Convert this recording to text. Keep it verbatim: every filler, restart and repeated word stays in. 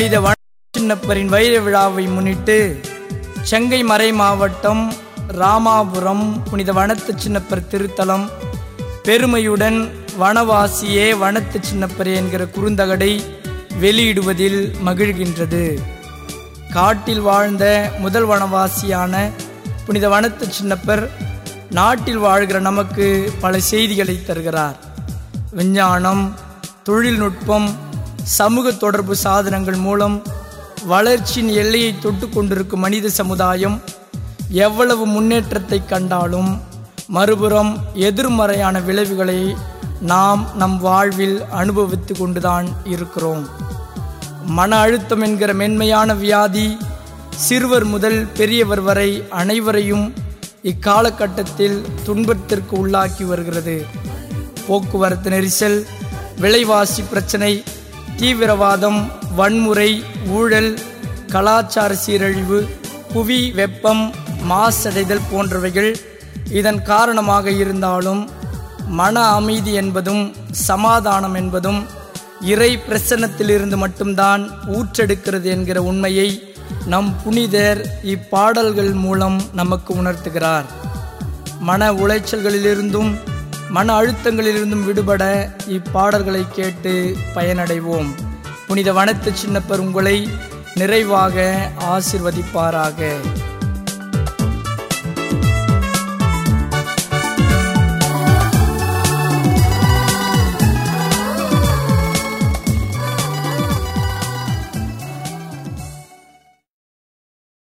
புனித வன சின்னப்பரின் வைர விழாவை முன்னிட்டு செங்கை மறை மாவட்டம் ராமாபுரம் புனித வனத்து சின்னப்பர் திருத்தலம் பெருமையுடன் வனவாசியே வனத்து சின்னப்பரே என்கிற குறுந்தகடை வெளியிடுவதில் மகிழ்கின்றது. காட்டில் வாழ்ந்த முதல் வனவாசியான புனித வனத்து சின்னப்பர் நாட்டில் வாழ்கிற நமக்கு பல செய்திகளை தருகிறார். விஞ்ஞானம், தொழில்நுட்பம், சமூக தொடர்பு சாதனங்கள் மூலம் வளர்ச்சியின் எல்லையை தொட்டு கொண்டிருக்கும் மனித சமுதாயம் எவ்வளவு முன்னேற்றத்தை கண்டாலும் மறுபுறம் எதிர்மறையான விளைவுகளை நாம் நம் வாழ்வில் அனுபவித்து கொண்டுதான் இருக்கிறோம். மன அழுத்தம் என்கிற மென்மையான வியாதி சிறுவர் முதல் பெரியவர் வரை அனைவரையும் இக்காலகட்டத்தில் துன்பத்திற்கு உள்ளாக்கி வருகிறது. போக்குவரத்து நெரிசல், விலைவாசி பிரச்சனை, தீவிரவாதம், வன்முறை, ஊழல், கலாச்சார சீரழிவு, புவி வெப்பம், மாசடைதல் போன்றவைகள் இதன் காரணமாக இருந்தாலும் மன அமைதி என்பதும் சமாதானம் என்பதும் இறை பிரசன்னத்திலிருந்து மட்டும்தான் ஊற்றெடுக்கிறது என்கிற உண்மையை நம் புனிதர் இப்பாடல்கள் மூலம் நமக்கு உணர்த்துகிறார். மன உளைச்சல்களிலிருந்தும் மன அழுத்தங்களிலிருந்தும் விடுபட இப்பாடல்களை கேட்டு பயனடைவோம். புனித வனத்து சின்னப்பர் உங்களை நிறைவாக ஆசிர்வதிப்பாராக.